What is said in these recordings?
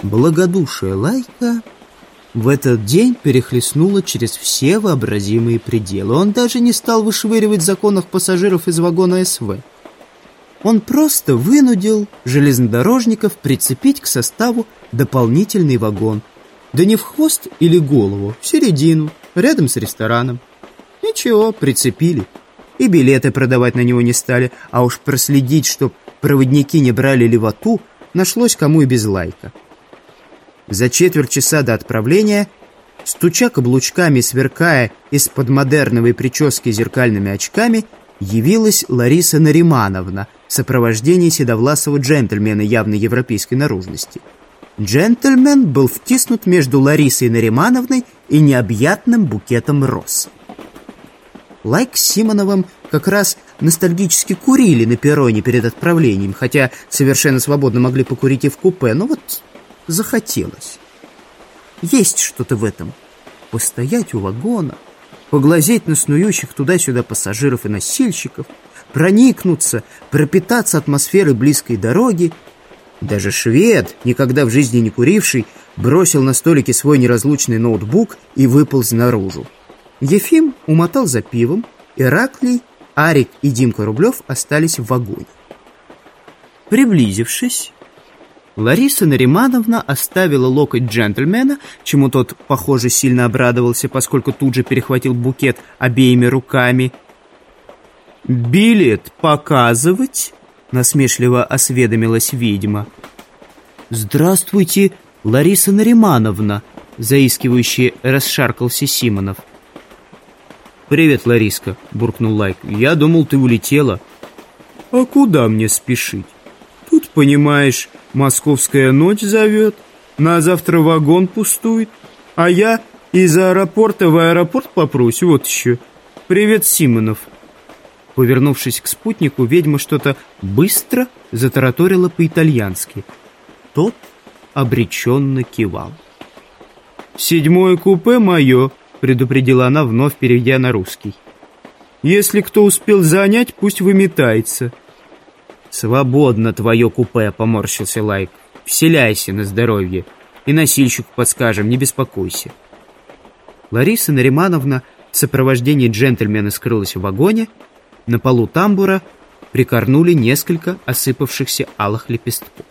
Благодушие Лайка в этот день перехлестнуло через все вообразимые пределы. Он даже не стал вышвыривать законных пассажиров из вагона СВ. Он просто вынудил железнодорожников прицепить к составу дополнительный вагон. Да не в хвост или голову, в середину, рядом с рестораном. Ничего, прицепили. И билеты продавать на него не стали, а уж проследить, чтоб проводники не брали левоту, нашлось кому и без Лайка. За четверть часа до отправления, стуча каблучками, сверкая из-под модерновой прически зеркальными очками, явилась Лариса Наримановна в сопровождении седовласого джентльмена явно европейской наружности. Джентльмен был втиснут между Ларисой Наримановной и необъятным букетом роз. Лайк с Симоновым как раз ностальгически курили на перроне перед отправлением, хотя совершенно свободно могли покурить и в купе, но вот захотелось. Есть что-то в этом. Постоять у вагона, поглазеть на снующих туда-сюда пассажиров и носильщиков, проникнуться, пропитаться атмосферой близкой дороги. Даже швед, никогда в жизни не куривший, бросил на столике свой неразлучный ноутбук и выполз наружу. Ефим умотал за пивом, Ираклий, Арик и Димка Рублев остались в вагоне. Приблизившись, Лариса Наримановна оставила локоть джентльмена, чему тот, похоже, сильно обрадовался, поскольку тут же перехватил букет обеими руками. «Билет показывать?» — насмешливо осведомилась ведьма. «Здравствуйте, Лариса Наримановна!» — заискивающе расшаркался Симонов. «Привет, Лариска!» — буркнул Лайк. «Я думал, ты улетела». «А куда мне спешить? Тут, понимаешь, московская ночь зовет, на завтра вагон пустует, а я из аэропорта в аэропорт попрусь, вот еще. Привет, Симонов!» Повернувшись к спутнику, ведьма что-то быстро затараторила по-итальянски. Тот обреченно кивал. «7-е купе мое», — предупредила она, вновь перейдя на русский. «Если кто успел занять, пусть выметается». «Свободно твое купе», — поморщился Лайк. «Вселяйся на здоровье. И носильщику подскажем, не беспокойся». Лариса Наримановна в сопровождении джентльмена скрылась в вагоне. На полу тамбура прикорнули несколько осыпавшихся алых лепестков.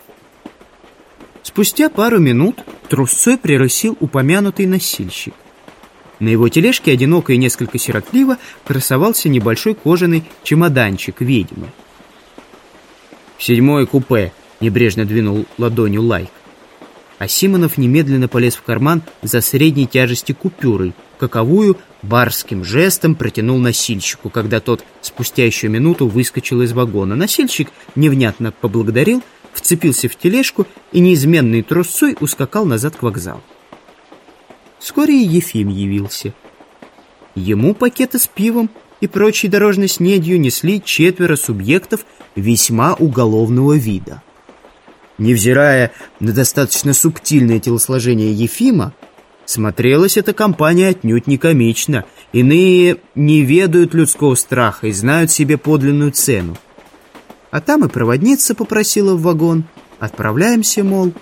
Спустя пару минут трусцой прирысил упомянутый носильщик. На его тележке одиноко и несколько сиротливо красовался небольшой кожаный чемоданчик ведьмы. «В 7-е купе», — небрежно двинул ладонью Лайк. А Симонов немедленно полез в карман за средней тяжести купюрой, каковую барским жестом протянул носильщику, когда тот спустя еще минуту выскочил из вагона. Носильщик невнятно поблагодарил, вцепился в тележку и неизменной трусцой ускакал назад к вокзалу. Вскоре и Ефим явился. Ему пакеты с пивом и прочей дорожной снедью несли 4 субъектов весьма уголовного вида. Невзирая на достаточно субтильное телосложение Ефима, смотрелась эта компания отнюдь не комично. Иные не ведают людского страха и знают себе подлинную цену. А там и проводница попросила в вагон. Отправляемся, мол.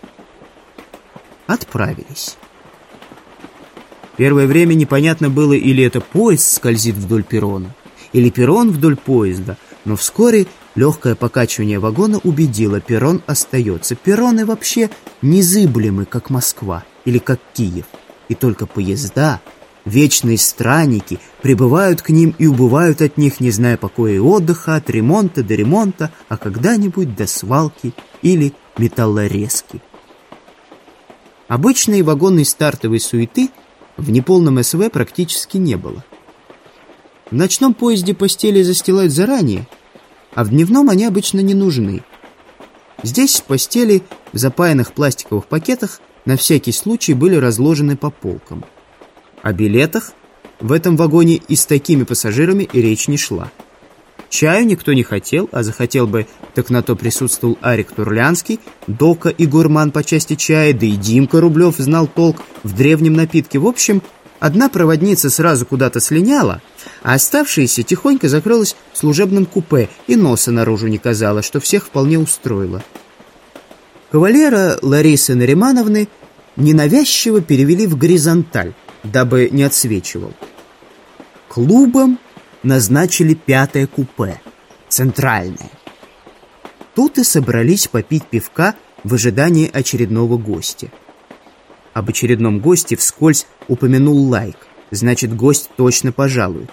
Отправились. Первое время непонятно было, или это поезд скользит вдоль перрона, или перрон вдоль поезда, но вскоре легкое покачивание вагона убедило, перрон остается. Перроны вообще незыблемы, как Москва или как Киев, и только поезда, вечные странники, прибывают к ним и убывают от них, не зная покоя и отдыха, от ремонта до ремонта, а когда-нибудь до свалки или металлорезки. Обычной вагонной стартовой суеты в неполном СВ практически не было. В ночном поезде постели застилают заранее, а в дневном они обычно не нужны. Здесь постели в запаянных пластиковых пакетах на всякий случай были разложены по полкам. О билетах в этом вагоне и с такими пассажирами и речь не шла. Чаю никто не хотел, а захотел бы, так на то присутствовал Арик Турлянский, Дока и гурман по части чая, да и Димка Рублев знал толк в древнем напитке. В общем, одна проводница сразу куда-то слиняла, а оставшаяся тихонько закрылась в служебном купе и носа наружу не казала, что всех вполне устроило. Кавалера Ларисы Наримановны ненавязчиво перевели в горизонталь, дабы не отсвечивал. Клубом назначили 5-е купе, центральное. Тут и собрались попить пивка в ожидании очередного гостя. Об очередном госте вскользь упомянул Лайк, значит, гость точно пожалует.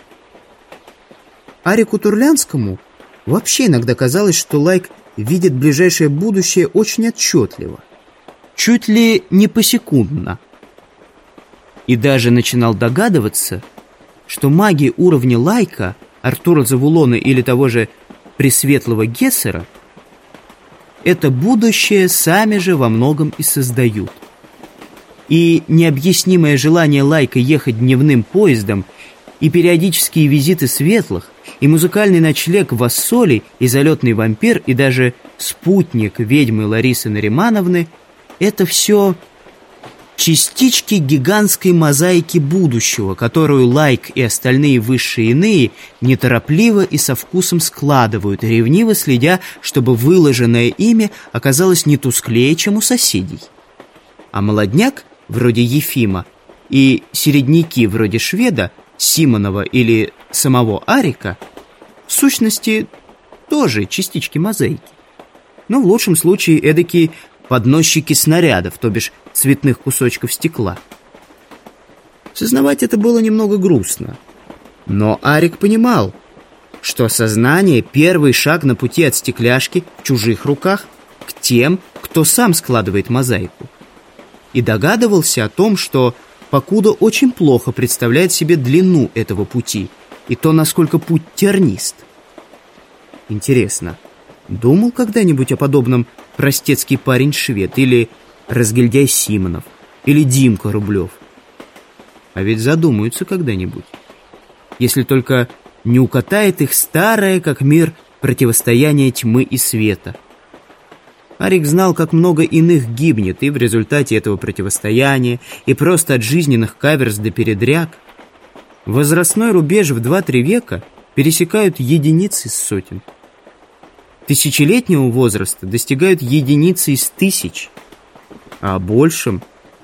Арику Турлянскому вообще иногда казалось, что Лайк видит ближайшее будущее очень отчетливо, чуть ли не посекундно. И даже начинал догадываться, что маги уровня Лайка, Артура Завулона или того же Пресветлого Гессера это будущее сами же во многом и создают. И необъяснимое желание Лайка ехать дневным поездом, и периодические визиты светлых, и музыкальный ночлег в Ассоле, и залетный вампир, и даже спутник ведьмы Ларисы Наримановны — это все частички гигантской мозаики будущего, которую Лайк и остальные высшие иные неторопливо и со вкусом складывают, ревниво следя, чтобы выложенное ими оказалось не тусклее, чем у соседей. А молодняк, вроде Ефима, и середняки, вроде Шведа, Симонова или самого Арика, в сущности, тоже частички мозаики. Но в лучшем случае эдакие подносчики снарядов, то бишь цветных кусочков стекла. Сознавать это было немного грустно. Но Арик понимал, что сознание — первый шаг на пути от стекляшки в чужих руках к тем, кто сам складывает мозаику. И догадывался о том, что покуда очень плохо представляет себе длину этого пути и то, насколько путь тернист. Интересно, думал когда-нибудь о подобном простецкий парень-швед или разгильдяй Симонов или Димка Рублев? А ведь задумаются когда-нибудь, если только не укатает их старое, как мир, противостояние тьмы и света. Арик знал, как много иных гибнет и в результате этого противостояния, и просто от жизненных каверз до передряг. Возрастной рубеж в 2-3 века пересекают единицы из сотен. Тысячелетнего возраста достигают единицы из тысяч, а о большем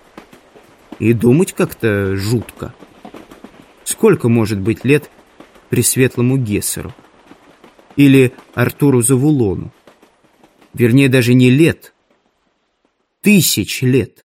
и думать как-то жутко. Сколько может быть лет Пресветлому Гессеру? Или Артуру Завулону? Вернее, даже не лет, 1000 лет.